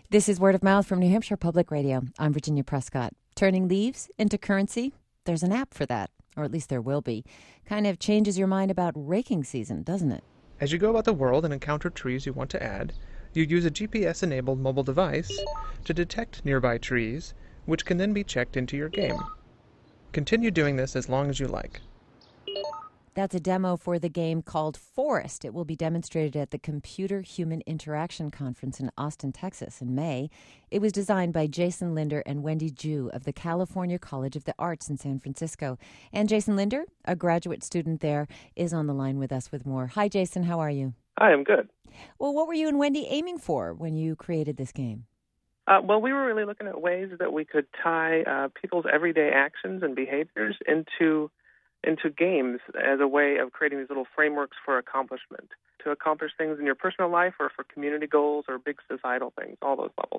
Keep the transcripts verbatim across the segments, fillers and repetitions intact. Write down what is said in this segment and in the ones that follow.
This is Word of Mouth from New Hampshire Public Radio. I'm Virginia Prescott. Turning leaves into currency? There's an app for that, or at least there will be. Kind of changes your mind about raking season, doesn't it? As you go about the world and encounter trees you want to add, you use a G P S-enabled mobile device to detect nearby trees, which can then be checked into your game. Continue doing this as long as you like. That's a demo for the game called Forest. It will be demonstrated at the Computer Human Interaction Conference in Austin, Texas in May. It was designed by Jason Linder and Wendy Ju of the California College of the Arts in San Francisco. And Jason Linder, a graduate student there, is on the line with us with more. Hi, Jason. How are you? Hi, I'm good. Well, what were you and Wendy aiming for when you created this game? Uh, well, we were really looking at ways that we could tie uh, people's everyday actions and behaviors into into games as a way of creating these little frameworks for accomplishment, to accomplish things in your personal life or for community goals or big societal things, all those levels.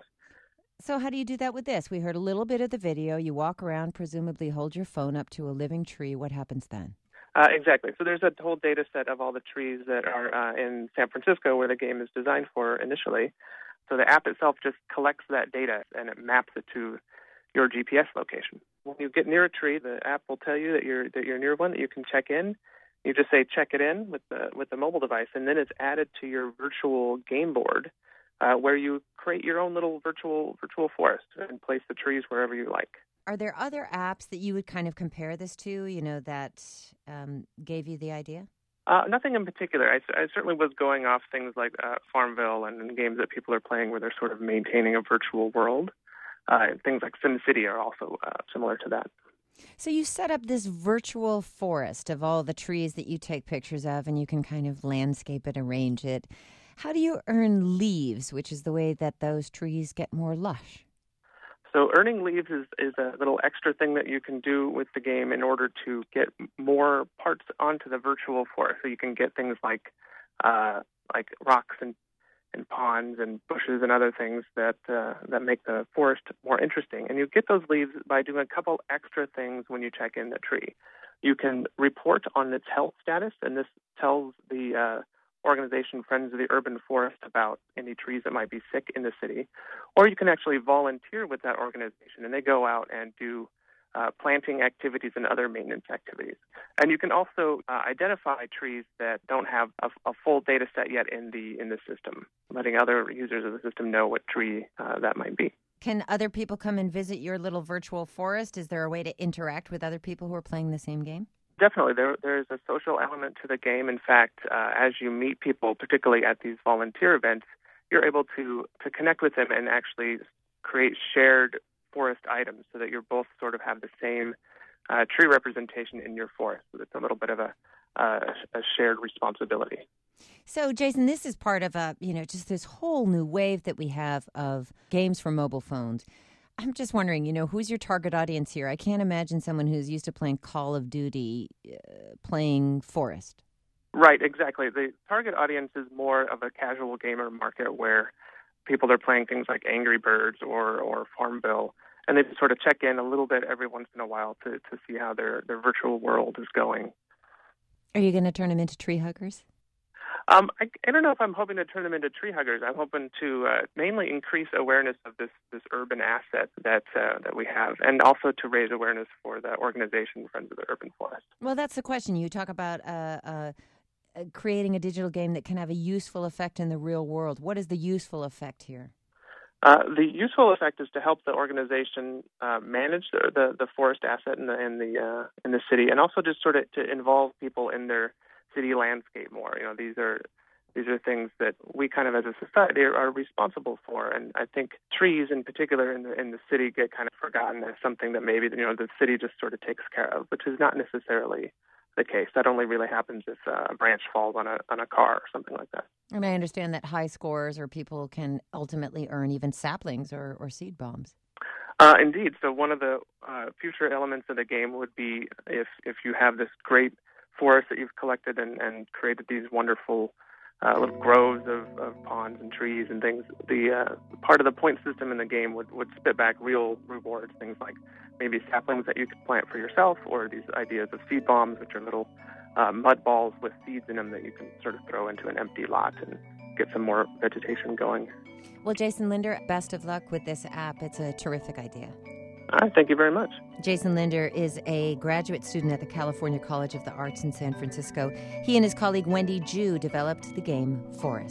So how do you do that with this? We heard a little bit of the video. You walk around, presumably hold your phone up to a living tree. What happens then? Uh, exactly. So there's a whole data set of all the trees that are uh, in San Francisco where the game is designed for initially. So the app itself just collects that data and it maps it to your G P S location. When you get near a tree, the app will tell you that you're that you're near one, that you can check in. You just say check it in with the with the mobile device, and then it's added to your virtual game board, uh, where you create your own little virtual virtual forest and place the trees wherever you like. Are there other apps that you would kind of compare this to? You know, that um, gave you the idea? Uh, nothing in particular. I, I certainly was going off things like uh, Farmville and games that people are playing where they're sort of maintaining a virtual world. Uh, things like SimCity are also uh, similar to that. So you set up this virtual forest of all the trees that you take pictures of, and you can kind of landscape it, arrange it. How do you earn leaves, which is the way that those trees get more lush? So earning leaves is, is a little extra thing that you can do with the game in order to get more parts onto the virtual forest. So you can get things like uh, like rocks and and ponds and bushes and other things that uh, that make the forest more interesting. And you get those leaves by doing a couple extra things when you check in the tree. You can report on its health status, and this tells the uh, organization Friends of the Urban Forest about any trees that might be sick in the city. Or you can actually volunteer with that organization, and they go out and do Uh, planting activities and other maintenance activities. And you can also uh, identify trees that don't have a, a full data set yet in the in the system, letting other users of the system know what tree uh, that might be. Can other people come and visit your little virtual forest? Is there a way to interact with other people who are playing the same game? Definitely. There, there's a social element to the game. In fact, uh, as you meet people, particularly at these volunteer events, you're able to, to connect with them and actually create shared forest items so that you both sort of have the same uh, tree representation in your forest. So it's a little bit of a, uh, a shared responsibility. So, Jason, this is part of a, you know, just this whole new wave that we have of games for mobile phones. I'm just wondering, you know, who's your target audience here? I can't imagine someone who's used to playing Call of Duty uh, playing Forest. Right, exactly. The target audience is more of a casual gamer market where people are playing things like Angry Birds or, or Farmville, and they just sort of check in a little bit every once in a while to, to see how their, their virtual world is going. Are you going to turn them into tree huggers? Um, I, I don't know if I'm hoping to turn them into tree huggers. I'm hoping to uh, mainly increase awareness of this, this urban asset that uh, that we have, and also to raise awareness for the organization Friends of the Urban Forest. Well, that's the question. You talk about uh, uh, creating a digital game that can have a useful effect in the real world. What is the useful effect here? Uh, the useful effect is to help the organization uh, manage the, the the forest asset in the in the uh, in the city, and also just sort of to involve people in their city landscape more. You know, these are these are things that we kind of as a society are, are responsible for, and I think trees in particular in the in the city get kind of forgotten as something that maybe you know the city just sort of takes care of, which is not necessarily the case. That only really happens if uh, a branch falls on a on a car or something like that. And I understand that high scores or people can ultimately earn even saplings or, or seed bombs. Uh, indeed. So one of the uh, future elements of the game would be if if you have this great forest that you've collected and, and created these wonderful uh, little groves of, of ponds and trees and things, the uh, part of the point system in the game would, would spit back real rewards, things like maybe saplings that you could plant for yourself, or these ideas of seed bombs, which are little uh, mud balls with seeds in them that you can sort of throw into an empty lot and get some more vegetation going. Well, Jason Linder, best of luck with this app. It's a terrific idea. All right, thank you very much. Jason Linder is a graduate student at the California College of the Arts in San Francisco. He and his colleague Wendy Ju developed the game Forest.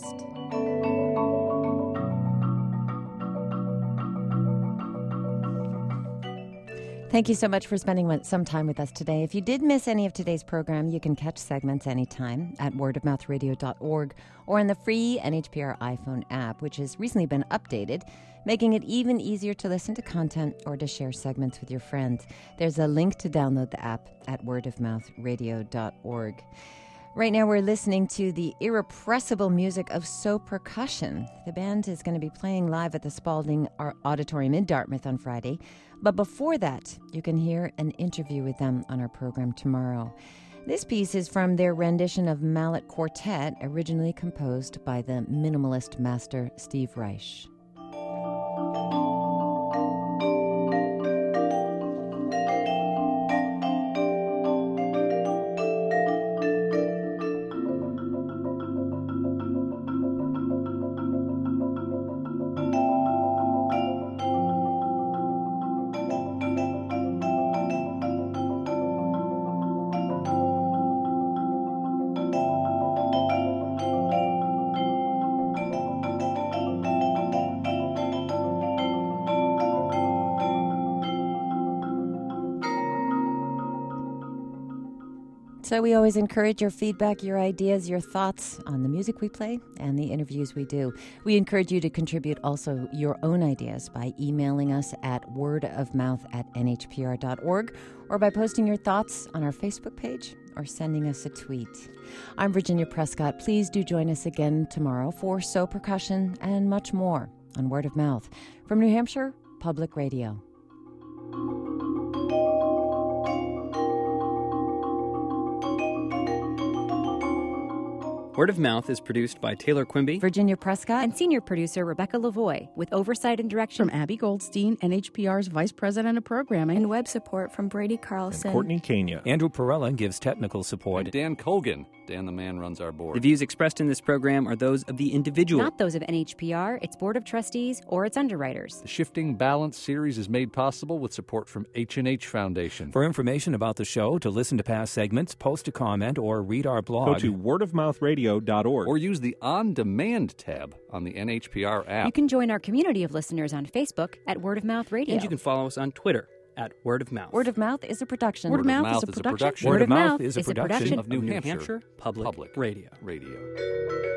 Thank you so much for spending some time with us today. If you did miss any of today's program, you can catch segments anytime at word of mouth radio dot org or on the free N H P R iPhone app, which has recently been updated, making it even easier to listen to content or to share segments with your friends. There's a link to download the app at word of mouth radio dot org. Right now we're listening to the irrepressible music of So Percussion. The band is going to be playing live at the Spalding Auditorium in Dartmouth on Friday. But before that, you can hear an interview with them on our program tomorrow. This piece is from their rendition of Mallet Quartet, originally composed by the minimalist master Steve Reich. So we always encourage your feedback, your ideas, your thoughts on the music we play and the interviews we do. We encourage you to contribute also your own ideas by emailing us at wordofmouth at n h p r dot org or by posting your thoughts on our Facebook page or sending us a tweet. I'm Virginia Prescott. Please do join us again tomorrow for So Percussion and much more on Word of Mouth from New Hampshire Public Radio. Word of Mouth is produced by Taylor Quimby, Virginia Prescott, and senior producer Rebecca Lavoie, with oversight and direction from Abby Goldstein, N H P R's Vice President of Programming, and web support from Brady Carlson. And Courtney Kenya. Andrew Perella gives technical support. And Dan Colgan. Dan the man runs our board. The views expressed in this program are those of the individual, not those of N H P R, its Board of Trustees, or its underwriters. The Shifting Balance series is made possible with support from H and H Foundation. For information about the show, to listen to past segments, post a comment, or read our blog, go to word of mouth radio dot org. Or use the On Demand tab on the N H P R app. You can join our community of listeners on Facebook at Word of Mouth Radio. And you can follow us on Twitter at Word of Mouth. Word of Mouth is a production. Word of Mouth, Mouth is, a is a production. Word of Mouth is a production of New Hampshire Public, Public Radio. Radio.